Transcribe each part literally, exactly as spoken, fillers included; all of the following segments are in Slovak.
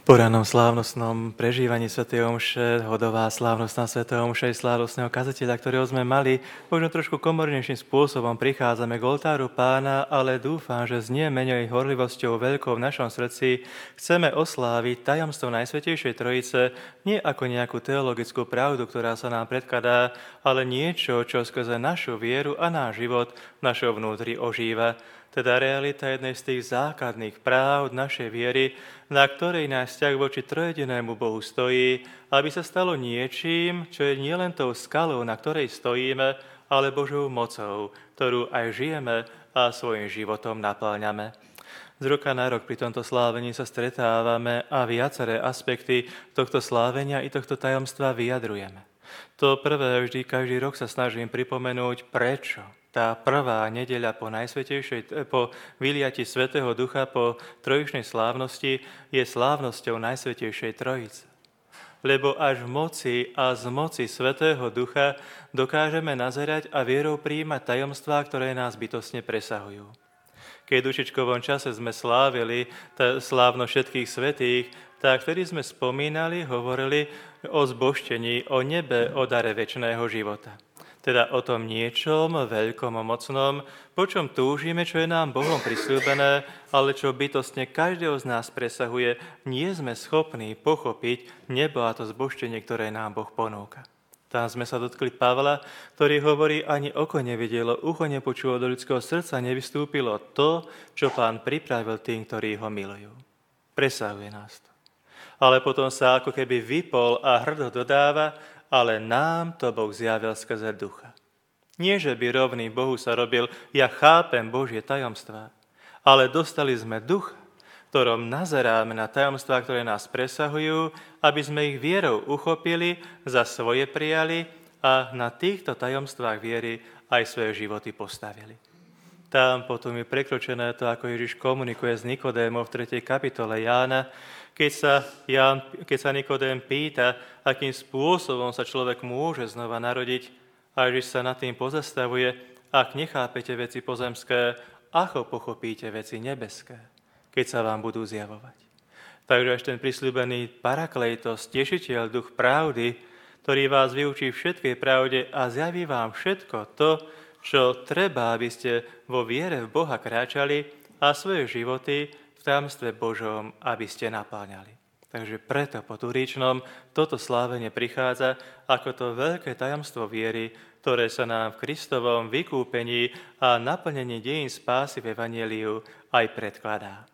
Po ranom slávnostnom prežívaní svätej omše, hodová slávnostná svätého omše i slávnostného kazateľa, ktorého sme mali, možno trošku komornejším spôsobom prichádzame k oltáru Pána, ale dúfam, že znie menej horlivosťou veľkou v našom srdci chceme osláviť tajomstvo Najsvätejšej Trojice nie ako nejakú teologickú pravdu, ktorá sa nám predkladá, ale niečo, čo skrze našu vieru a náš život v našom vnútri ožíva. Teda realita jednej z tých základných práv našej viery, na ktorej náš vzťah voči trojedinému Bohu stojí, aby sa stalo niečím, čo je nielen tou skalou, na ktorej stojíme, ale Božou mocou, ktorú aj žijeme a svojim životom naplňame. Z roka na rok pri tomto slávení sa stretávame a viaceré aspekty tohto slávenia i tohto tajomstva vyjadrujeme. To prvé vždy každý rok sa snažím pripomenúť, prečo tá prvá nedeľa po najsvätejšej, po vyliati Svätého Ducha, po trojičnej slávnosti je slávnosťou Najsvätejšej Trojice. Lebo až v moci a z moci Svätého Ducha dokážeme nazerať a vierou prijímať tajomstvá, ktoré nás bytostne presahujú. Keď v dušičkovom čase sme slávili slávno všetkých svätých, tak vtedy sme spomínali, hovorili o zbožtení, o nebe, o dare večného života. Teda o tom niečom veľkom a mocnom, po čom túžime, čo je nám Bohom prisľúbené, ale čo bytostne každého z nás presahuje, nie sme schopní pochopiť nebo a to zbožtenie, ktoré nám Boh ponúka. Tam sme sa dotkli Pavla, ktorý hovorí, ani oko nevidelo, ucho nepočulo, do ľudského srdca nevystúpilo to, čo Pán pripravil tým, ktorí ho milujú. Presahuje nás to. Ale potom sa ako keby vypol a hrdo dodáva, ale nám to Boh zjavil skrze Ducha. Nie, že by rovný Bohu sa robil, ja chápem Božie tajomstvá, ale dostali sme Ducha, ktorom nazeráme na tajomstvá, ktoré nás presahujú, aby sme ich vierou uchopili, za svoje prijali a na týchto tajomstvách viery aj svoje životy postavili. Tam potom je prekročené to, ako Ježiš komunikuje s Nikodémom v tretej kapitole Jána, keď sa, Ján, keď sa Nikodém pýta, akým spôsobom sa človek môže znova narodiť, a Ježiš sa nad tým pozastavuje, ak nechápete veci pozemské, ako pochopíte veci nebeské, keď sa vám budú zjavovať. Takže až ten prisľúbený Parakleitos, tešiteľ, duch pravdy, ktorý vás vyučí všetkej pravde a zjaví vám všetko to, čo treba, aby ste vo viere v Boha kráčali a svoje životy v tajomstve Božom, aby ste napáňali. Takže preto po Turíčnom toto slávenie prichádza ako to veľké tajomstvo viery, ktoré sa nám v Kristovom vykúpení a naplnení dejín spásy v Evanjeliu aj predkladá.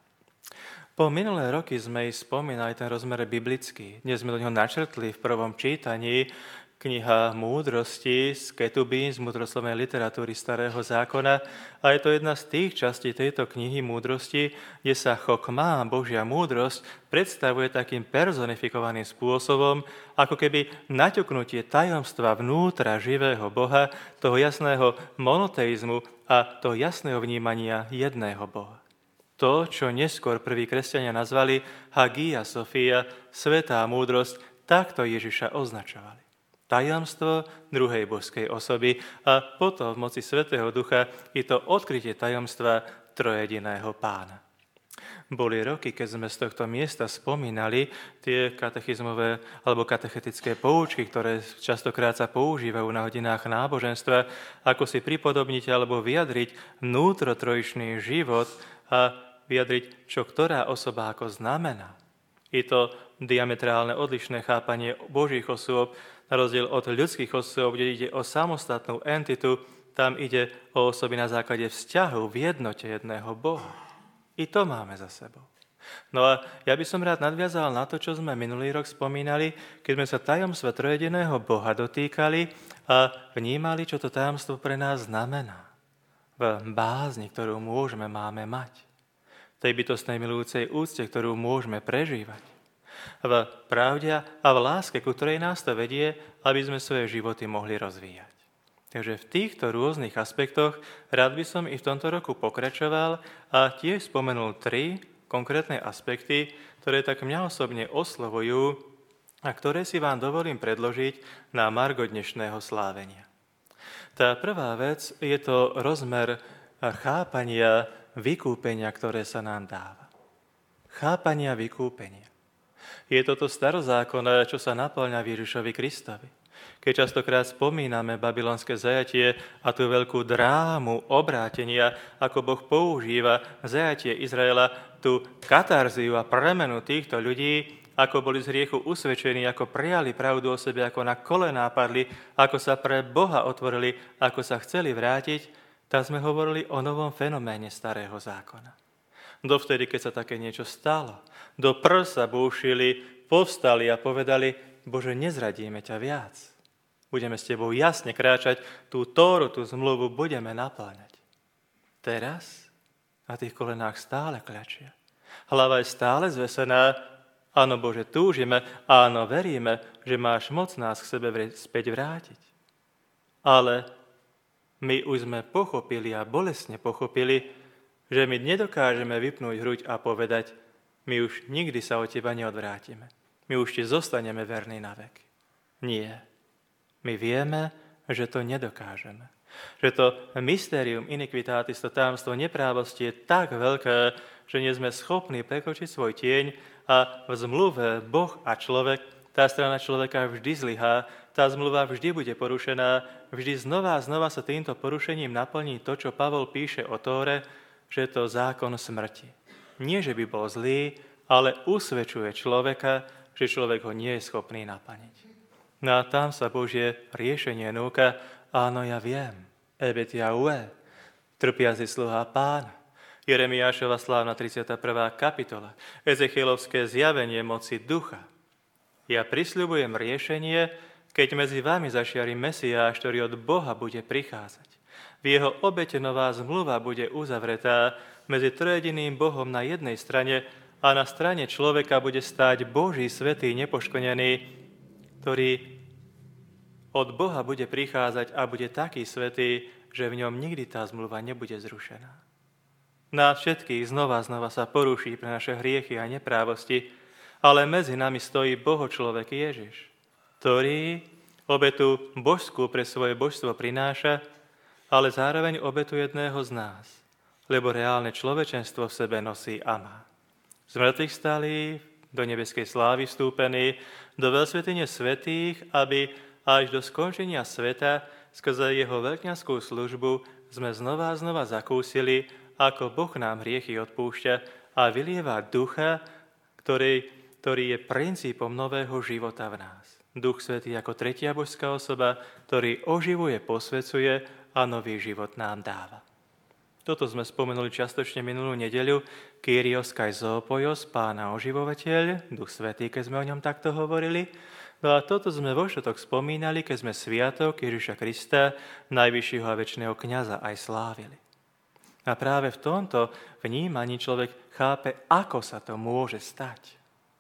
Po minulé roky sme i spomínali ten rozmer biblický. Dnes sme do neho načrtli v prvom čítaní kniha Múdrosti z Ketubín, z múdroslovnej literatúry Starého zákona. A je to jedna z tých častí tejto knihy Múdrosti, kde sa chokmá, Božia múdrosť, predstavuje takým personifikovaným spôsobom, ako keby naťuknutie tajomstva vnútra živého Boha, toho jasného monoteizmu a toho jasného vnímania jedného Boha. To, čo neskôr prví kresťania nazvali Hagia Sophia, svätá múdrosť, takto Ježiša označovali. Tajomstvo druhej božskej osoby a potom v moci Svätého Ducha je to odkrytie tajomstva trojediného Pána. Boli roky, keď sme z tohto miesta spomínali tie katechizmové alebo katechetické poučky, ktoré častokrát sa používajú na hodinách náboženstva, ako si pripodobniť alebo vyjadriť vnútrotrojičný život a vyjadriť, čo ktorá osoba ako znamená. Je to diametrálne odlišné chápanie Božích osôb, na rozdiel od ľudských osôb, kde ide o samostatnú entitu, tam ide o osoby na základe vzťahu v jednote jedného Boha. I to máme za sebou. No a ja by som rád nadviazal na to, čo sme minulý rok spomínali, keď sme sa tajomstva trojediného Boha dotýkali a vnímali, čo to tajomstvo pre nás znamená. V bázni, ktorú môžeme, máme mať. Tej bytostnej milujúcej úcte, ktorú môžeme prežívať. V pravde a v láske, ku ktorej nás to vedie, aby sme svoje životy mohli rozvíjať. Takže v týchto rôznych aspektoch rád by som i v tomto roku pokračoval a tiež spomenul tri konkrétne aspekty, ktoré tak mňa osobne oslovujú a ktoré si vám dovolím predložiť na margo dnešného slávenia. Tá prvá vec je to rozmer chápania vykúpenia, ktoré sa nám dáva. Chápania vykúpenia. Je toto starozákonné, čo sa naplňa v Ježišovi Kristovi. Keď častokrát spomíname babylonské zajatie a tú veľkú drámu obrátenia, ako Boh používa zajatie Izraela, tú katarziu a premenu týchto ľudí, ako boli z hriechu usvedčení, ako prijali pravdu o sebe, ako na kolená padli, ako sa pre Boha otvorili, ako sa chceli vrátiť, tak sme hovorili o novom fenoméne starého zákona. Dovtedy, keď sa také niečo stalo, do prsa búšili, povstali a povedali: Bože, nezradíme ťa viac. Budeme s tebou jasne kráčať, tú Tóru, tú zmluvu budeme napĺňať. Teraz na tých kolenách stále kľačia. Hlava je stále zvesená. Áno, Bože, túžime, áno, veríme, že máš moc nás k sebe späť vrátiť. Ale my už sme pochopili a bolestne pochopili, že my nedokážeme vypnúť hruď a povedať: my už nikdy sa od teba neodvrátime. My už ti zostaneme verní na veky. Nie. My vieme, že to nedokážeme. Že to mysterium iniquitatis, to tajomstvo neprávosti je tak veľké, že nie sme schopní prekročiť svoj tieň a v zmluve Boh a človek, tá strana človeka vždy zlyhá, tá zmluva vždy bude porušená, vždy znova a znova sa týmto porušením naplní to, čo Pavol píše o Tóre, že je to zákon smrti. Nie, že by bol zlý, ale usvedčuje človeka, že človek ho nie je schopný naplniť. No a tam sa Božie riešenie núka: áno, ja viem, ebet Jahve, trpiaci sluha Pána. Jeremiášova slávna tridsiata prvá kapitola, Ezechielovské zjavenie moci ducha. Ja prisľubujem riešenie, keď medzi vami zašiari Mesiáš, ktorý od Boha bude prichádzať. V jeho obete nová zmluva bude uzavretá medzi trojediným Bohom na jednej strane a na strane človeka bude stáť Boží svätý nepoškvrnený, ktorý od Boha bude prichádzať a bude taký svätý, že v ňom nikdy tá zmluva nebude zrušená. Nás všetkých znova znova sa poruší pre naše hriechy a neprávosti, ale medzi nami stojí Bohočlovek Ježiš, ktorý obetu božskú pre svoje božstvo prináša, ale zároveň obetu jedného z nás, lebo reálne človečenstvo v sebe nosí a má. Z mŕtvych stálí, do nebeskej slávy vstúpený, do veľsvätyne svätých, aby až do skončenia sveta skrze jeho veľkňazskú službu sme znova a znova zakúsili, ako Boh nám hriechy odpúšťa a vylieva ducha, ktorý, ktorý je princípom nového života v nás. Duch Svätý ako tretia božská osoba, ktorý oživuje, posvecuje a nový život nám dáva. Toto sme spomenuli častočne minulú nedeľu. Kyrios kai zoopojos, Pána oživovateľ, Duch Svätý, keď sme o ňom takto hovorili. No a toto sme vo štvrtok spomínali, keď sme sviatok Ježiša Krista, najvyššieho a večného kňaza, aj slávili. A práve v tomto vnímaní človek chápe, ako sa to môže stať.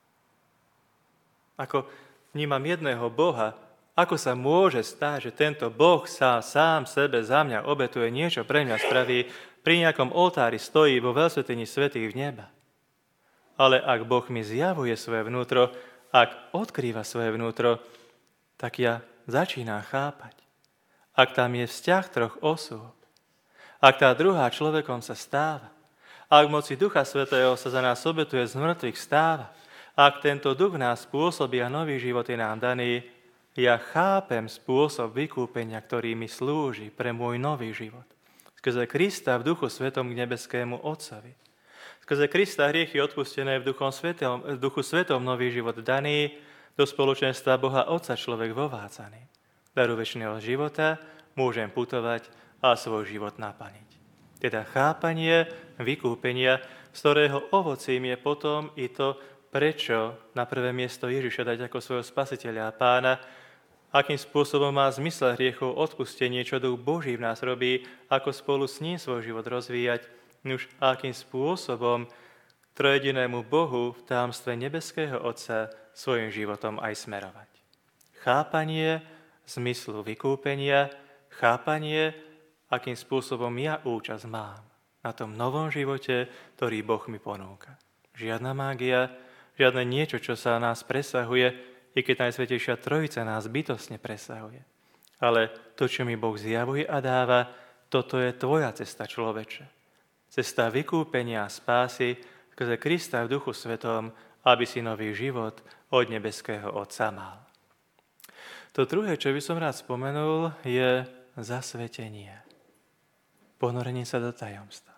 Ako vnímam jedného Boha, ako sa môže stať, že tento Boh sa sám sebe za mňa obetuje, niečo pre mňa spraví, pri nejakom oltári stojí vo veľsvätyni svätých v neba. Ale ak Boh mi zjavuje svoje vnútro, ak odkrýva svoje vnútro, tak ja začínam chápať. Ak tam je vzťah troch osôb, ak tá druhá človekom sa stáva, ak v moci Ducha Svätého sa za nás obetuje, z mŕtvych stáva, ak tento duch nás spôsobí a nový život je nám daný, ja chápem spôsob vykúpenia, ktorý mi slúži pre môj nový život. Skrze Krista v Duchu Svetom k nebeskému Otcovi. Skrze Krista hriechy odpustené v Duchu Svetom, v Duchu Svetom nový život daný, do spoločenstva Boha Otca človek vovádzaný. Daru večného života môžem putovať a svoj život naplniť. Teda chápanie vykúpenia, z ktorého ovocím je potom i to, prečo na prvé miesto Ježiša dať ako svojho spasiteľa a pána, akým spôsobom má zmysel hriechov odpustenie, čo Duch Boží v nás robí, ako spolu s ním svoj život rozvíjať, nuž akým spôsobom trojedinému Bohu v tajomstve nebeského Otca svojim životom aj smerovať. Chápanie zmyslu vykúpenia, chápanie, akým spôsobom ja účasť mám na tom novom živote, ktorý Boh mi ponúka. Žiadna mágia, žiadne niečo, čo sa nás presahuje, i keď Najsvätejšia Trojica nás bytostne presahuje. Ale to, čo mi Boh zjavuje a dáva, toto je tvoja cesta, človeče. Cesta vykúpenia a spásy skrze Krista v Duchu Svetom a aby si nový život od nebeského Otca mal. To druhé, čo by som rád spomenul, je zasvetenie. Ponorenie sa do tajomstva.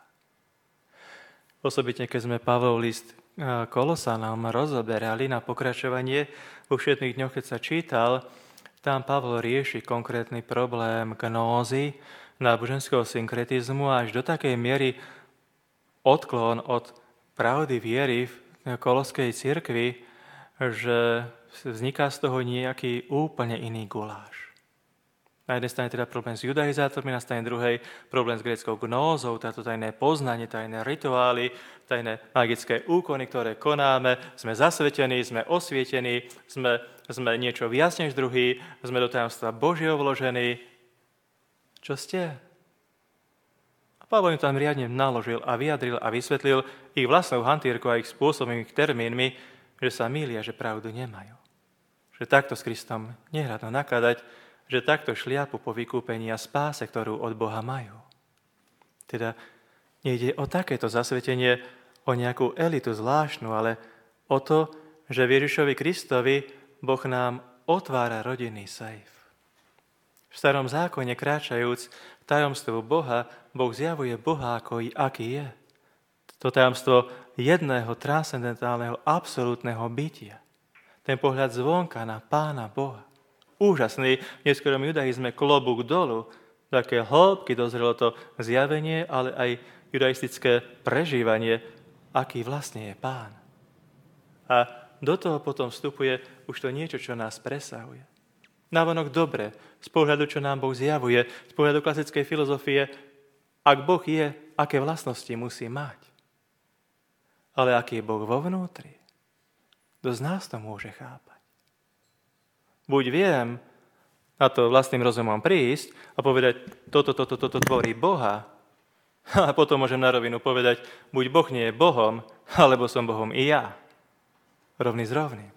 Osobitne, keď sme Pavlov list Kolosanom rozoberali na pokračovanie, vo všetných dňoch, keď sa čítal, tam Pavol rieši konkrétny problém gnózy, náboženského synkretizmu až do takej miery odklon od pravdy viery v koloskej cirkvi, že vzniká z toho nejaký úplne iný guláš. Na jednej strane teda problém s judaizátormi, na strane druhej problém s gréckou gnózou, táto tajné poznanie, tajné rituály, tajné magické úkony, ktoré konáme, sme zasvetení, sme osvietení, sme, sme niečo viac než druhý, sme do tajomstva Božieho vložení. Čo ste? A Pavol im tam riadne naložil a vyjadril a vysvetlil ich vlastnou hantírkou a ich spôsobom, ich termínmi, že sa mýlia, že pravdu nemajú. Že takto s Kristom nehradno nakladať, že takto šliapu po vykúpení a spáse, ktorú od Boha majú. Teda nejde o takéto zasvetenie, o nejakú elitu zvláštnu, ale o to, že v Ježišovi Kristovi Boh nám otvára rodinný sejf. V starom zákone kráčajúc tajomstvu Boha, Boh zjavuje Boha, ako i aký je. To tajomstvo jedného transcendentálneho, absolútneho bytia. Ten pohľad zvonka na Pána Boha. Úžasný, v neskorom judaizme klobúk dolu, také hĺbky dozrelo to zjavenie, ale aj judaistické prežívanie, aký vlastne je Pán. A do toho potom vstupuje už to niečo, čo nás presahuje. Navonok dobre, z pohľadu, čo nám Boh zjavuje, z pohľadu klasickej filozofie, ak Boh je, aké vlastnosti musí mať. Ale aký je Boh vo vnútri, kto z nás to môže chápať. Buď viem na to vlastným rozumom prísť a povedať, toto, toto, toto tvorí Boha. A potom môžem na rovinu povedať, buď Boh nie je Bohom, alebo som Bohom i ja. Rovný s rovným.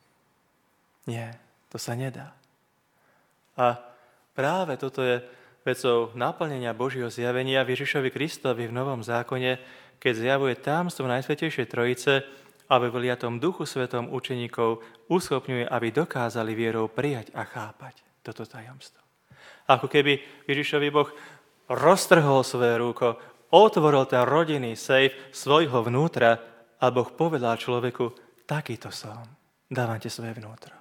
Nie, to sa nedá. A práve toto je vecou naplnenia Božieho zjavenia v Ježišovi Kristovi v Novom zákone, keď zjavuje tajomstvo Najsvätejšej Trojice, a ve vliatom Duchu Svetom učeníkov uschopňuje, aby dokázali vierou prijať a chápať toto tajomstvo. Ako keby Ježišovi Boh roztrhol svoje rúko, otvoril ten rodinný sejf svojho vnútra a Boh povedal človeku, takýto som, dávam ti svoje vnútro.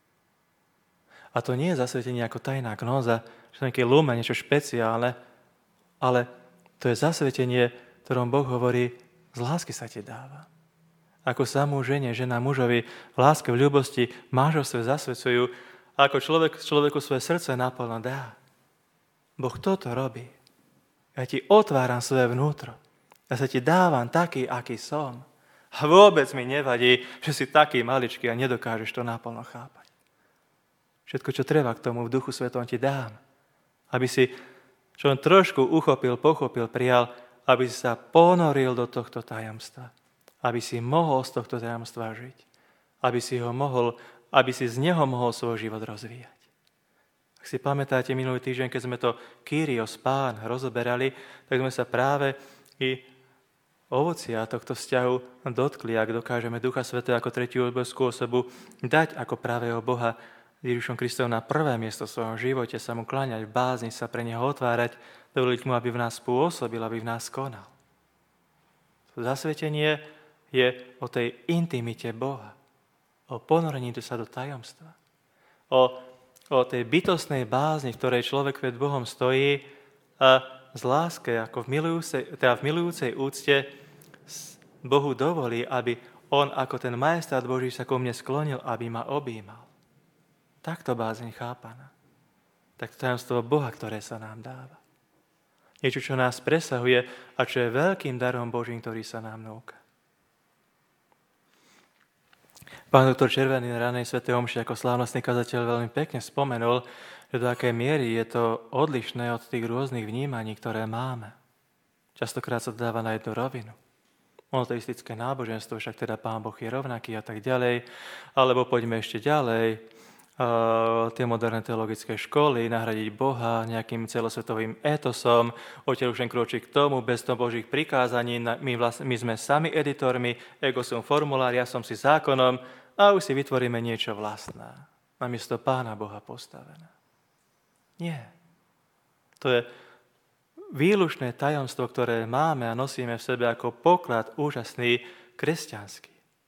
A to nie je zasvetenie ako tajná gnóza, že nejaké lume, niečo špeciálne, ale to je zasvetenie, ktorom Boh hovorí, z lásky sa ti dáva. Ako samú žene, žena mužovi v láske, v ľúbosti, manželstve zasvedcujú, ako človek človeku svoje srdce naplno dá. Boh toto robí. Ja ti otváram svoje vnútro. Ja sa ti dávam taký, aký som. A vôbec mi nevadí, že si taký maličký a nedokážeš to naplno chápať. Všetko, čo treba k tomu v Duchu Svetom ti dám. Aby si čo len trošku uchopil, pochopil, prijal, aby si sa ponoril do tohto tajomstva. Aby si mohol z tohto tajomstva žiť. Aby si ho mohol, aby si z neho mohol svoj život rozvíjať. Ak si pamätáte minulý týždeň, keď sme to Kyrios, Pán, rozoberali, tak sme sa práve i ovocia tohto vzťahu dotkli, ak dokážeme Ducha Svätého ako tretiu božskú osobu dať ako pravého Boha Ježišom Kristom na prvé miesto v svojom živote, sa mu kláňať, bázniť sa pre neho otvárať, dovoliť mu, aby v nás pôsobil, aby v nás konal. To zasvetenie je o tej intimite Boha, o ponorení sa do tajomstva, o, o tej bytostnej bázni, v ktorej človek pred Bohom stojí a z láske, ako v milujúcej, teda v milujúcej úcte Bohu dovolí, aby on ako ten majestát Boží sa ku mne sklonil, aby ma objímal. Takto bázeň chápaná. Takto tajomstvo Boha, ktoré sa nám dáva. Niečo, čo nás presahuje a čo je veľkým darom Božím, ktorý sa nám núka. Pán doktor Červený na ranej svätej omši ako slávnostný kazateľ veľmi pekne spomenul, že do akej miery je to odlišné od tých rôznych vnímaní, ktoré máme. Častokrát sa dáva na jednu rovinu. Monoteistické náboženstvo, však teda Pán Boh je rovnaký a tak ďalej. Alebo poďme ešte ďalej. tie moderné teologické školy, nahradiť Boha nejakým celosvetovým étosom, odtiaľ už len kročí k tomu, bez toho Božích prikázaní, my, vlastne, my sme sami editormi, ego som formulár, ja som si zákonom a už si vytvoríme niečo vlastné, namiesto Pána Boha postavené. Nie. To je výlučné tajomstvo, ktoré máme a nosíme v sebe ako poklad úžasný kresťanský.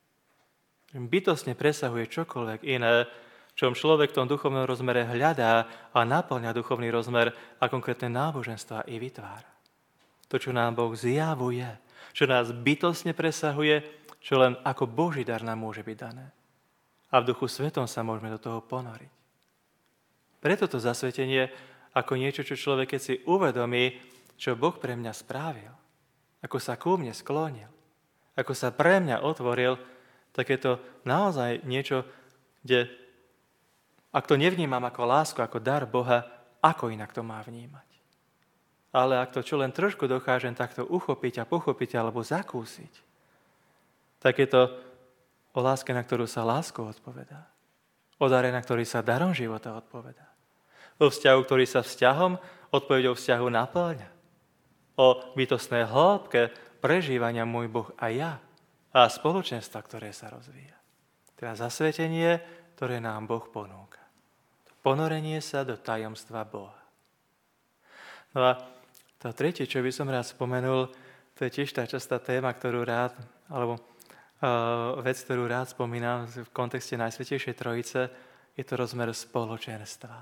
Bytostne presahuje čokoľvek iné, čom človek v tom duchovnom rozmere hľadá a naplňa duchovný rozmer a konkrétne náboženstva i vytvára. To, čo nám Boh zjavuje, čo nás bytostne presahuje, čo len ako Boží dar nám môže byť dané. A v Duchu Svetom sa môžeme do toho ponoriť. Preto to zasvetenie ako niečo, čo človek, keď si uvedomí, čo Boh pre mňa správil, ako sa ku mne sklonil, ako sa pre mňa otvoril, tak je to naozaj niečo, kde, ak to nevnímam ako lásku, ako dar Boha, ako inak to má vnímať. Ale ak to čo len trošku dokážem takto uchopiť a pochopiť alebo zakúsiť, tak je to o láske, na ktorú sa láskou odpovedá. O dare, na ktorý sa darom života odpovedá. O vzťahu, ktorý sa vzťahom, odpoveďou vzťahu naplňa. O bytostnej hĺbke prežívania môj Boh a ja a spoločenstva, ktoré sa rozvíja. Teda zasvetenie, ktoré nám Boh ponúka. Ponorenie sa do tajomstva Boha. No a to tretie, čo by som rád spomenul, to je tiež tá častá téma, ktorú rád, alebo uh, vec, ktorú rád spomínam v kontexte Najsvätejšej Trojice, je to rozmer spoločenstva.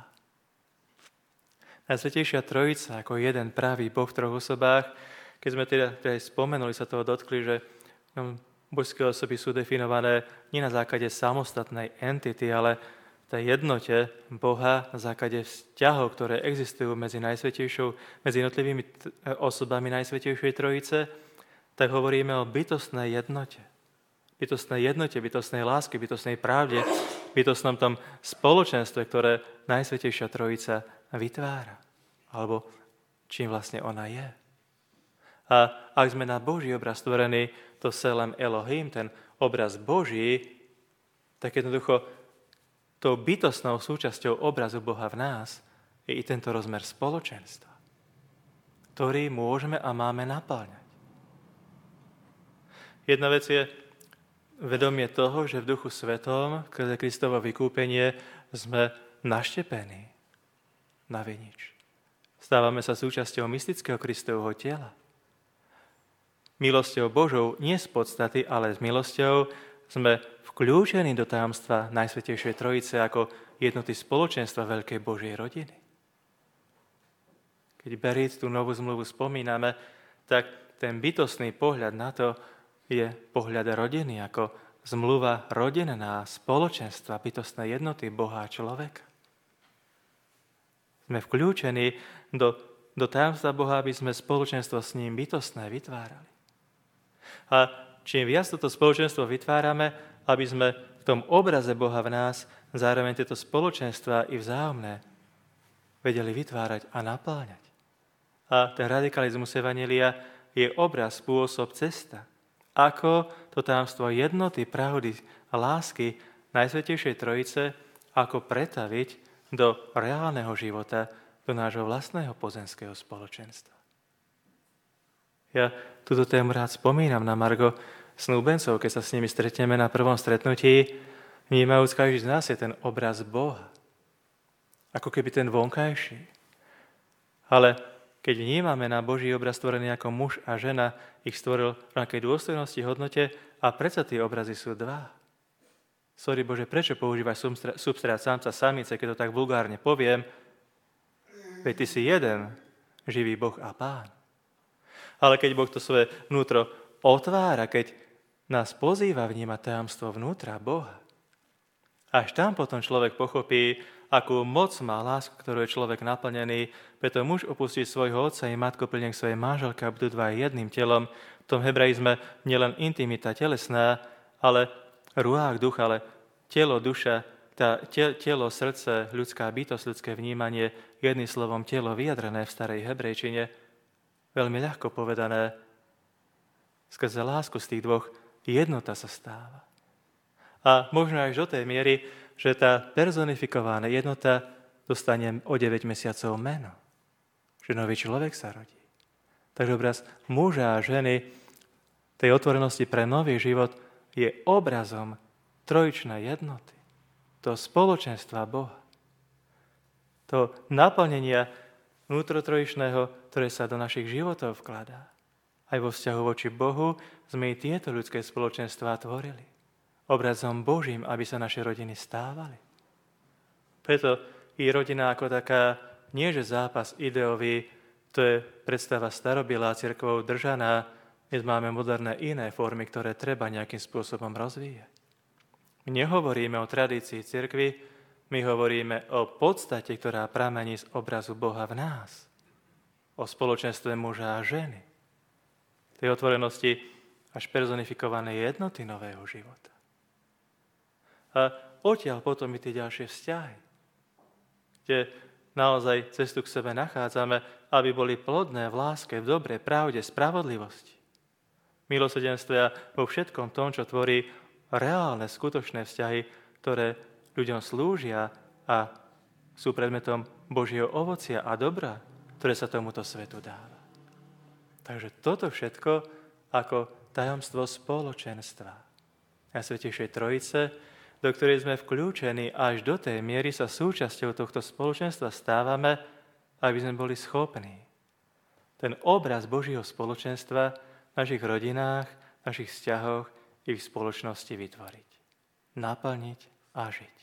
Najsvätejšia Trojica ako jeden pravý Boh v troch osobách, keď sme teda, teda spomenuli, sa toho dotkli, že um, božské osoby sú definované nie na základe samostatnej entity, ale v tej jednote Boha na základe vzťahov, ktoré existujú medzi najsvätejšou, medzi jednotlivými t- osobami Najsvätejšej Trojice, tak hovoríme o bytostnej jednote. Bytostnej jednote, bytostnej láske, bytostnej pravde, bytostnom tom spoločenstve, ktoré Najsvätejšia Trojica vytvára. Alebo čím vlastne ona je. A ak sme na Boží obraz stvorení, to Selem Elohim, ten obraz Boží, tak jednoducho tou bytostnou súčasťou obrazu Boha v nás je i tento rozmer spoločenstva, ktorý môžeme a máme napĺňať. Jedna vec je vedomie toho, že v Duchu Svetom, skrze Kristovo vykúpenie, sme naštepení na vinič. Stávame sa súčasťou mystického Kristovho tela. Milosťou Božou, nie z podstaty, ale s milosťou, sme vkľúčení do tajomstva Najsvätejšej Trojice ako jednoty spoločenstva veľkej Božej rodiny. Keď Berit tú novú zmluvu spomíname, tak ten bytostný pohľad na to je pohľad rodiny, ako zmluva rodinná, spoločenstva, bytostnej jednoty Boha a človeka. Sme vkľúčení do, do tajomstva Boha, aby sme spoločenstvo s ním bytostné vytvárali. A čím viac toto spoločenstvo vytvárame, aby sme v tom obraze Boha v nás zároveň tieto spoločenstva i vzájomné vedeli vytvárať a napĺňať. A ten radikalizmus evanjelia je obraz, spôsob, cesta. Ako to tajomstvo jednoty, pravdy a lásky Najsvätejšej Trojice, ako pretaviť do reálneho života, do nášho vlastného pozemského spoločenstva. Ja túto tému rád spomínam na margo snúbencov, keď sa s nimi stretneme na prvom stretnutí, vnímajúc každý z nás je ten obraz Boha. Ako keby ten vonkajší. Ale keď vnímame na Boží obraz stvorený ako muž a žena, ich stvoril v nejakej dôstojnosti, hodnote a predsa tie obrazy sú dva. Sorry Bože, prečo používaš substrát samca samice, keď to tak vulgárne poviem? Veď ty si jeden, živý Boh a Pán. Ale keď Boh to svoje vnútro otvára, keď nás pozýva vnímať tajomstvo vnútra Boha, až tam potom človek pochopí, akú moc má lásku, ktorú je človek naplnený, preto muž opustí svojho otca i matku, plne k svojej manželke a budú dva jedným telom. V tom hebrejizme nielen intimita telesná, ale ruách duch, ale telo, duša, tá, te, telo, srdce, ľudská bytosť, ľudské vnímanie, jedným slovom telo vyjadrené v starej hebrejčine, veľmi ľahko povedané, skrze lásku z tých dvoch jednota sa stáva. A možno až do tej miery, že tá personifikovaná jednota dostane o deväť mesiacov meno. Že nový človek sa rodí. Takže obraz muža a ženy tej otvorenosti pre nový život je obrazom trojičnej jednoty. To spoločenstva Boha. To naplnenia vnútrotrojičného, ktoré sa do našich životov vkladá. Aj vo vzťahu voči Bohu sme i tieto ľudské spoločenstvá tvorili. Obrazom Božím, aby sa naše rodiny stávali. Preto i rodina ako taká, nie že zápas ideový, to je predstava starobilá cirkvou držaná, dnes máme moderné iné formy, ktoré treba nejakým spôsobom rozvíjať. My nehovoríme o tradícii cirkvi, my hovoríme o podstate, ktorá pramení z obrazu Boha v nás. O spoločenstve muža a ženy. Tej otvorenosti až personifikovanej jednoty nového života. A odtiaľ potom i tie ďalšie vzťahy, kde naozaj cestu k sebe nachádzame, aby boli plodné v láske, v dobrej pravde, spravodlivosti. Milosrdenstva vo všetkom tom, čo tvorí reálne, skutočné vzťahy, ktoré ľuďom slúžia a sú predmetom Božieho ovocia a dobra, ktoré sa tomuto svetu dáva. Takže toto všetko ako tajomstvo spoločenstva Najsvätejšej Trojice, do ktorej sme vklúčení až do tej miery sa súčasťou tohto spoločenstva stávame, aby sme boli schopní ten obraz Božieho spoločenstva v našich rodinách, v našich vzťahoch i v spoločnosti vytvoriť, naplniť a žiť.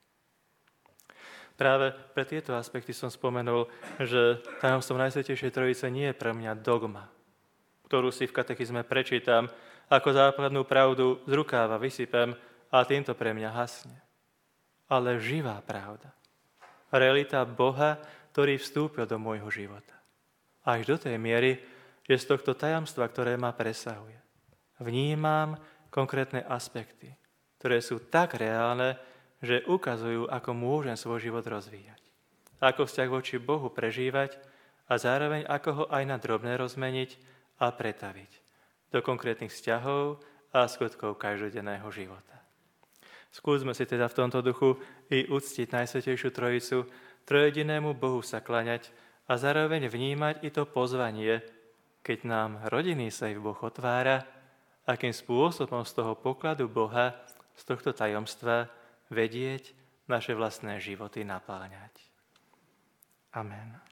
Práve pre tieto aspekty som spomenul, že tajomstvo Najsvätejšej Trojice nie je pre mňa dogma, ktorú si v katechizme prečítam, ako základnú pravdu z rukáva vysypem a týmto pre mňa hasne. Ale živá pravda. Realita Boha, ktorý vstúpil do môjho života. Až do tej miery, že z tohto tajomstva, ktoré ma presahuje, vnímam konkrétne aspekty, ktoré sú tak reálne, že ukazujú, ako môžem svoj život rozvíjať. Ako vzťah voči Bohu prežívať a zároveň ako ho aj na drobné rozmeniť a pretaviť do konkrétnych vzťahov a skutkov každodenného života. Skúsme si teda v tomto duchu i uctiť Najsvätejšiu Trojicu, trojedinému Bohu sa klaňať a zároveň vnímať i to pozvanie, keď nám rodinný sejf Boh otvára, akým spôsobom z toho pokladu Boha, z tohto tajomstva vedieť naše vlastné životy napáňať. Amen.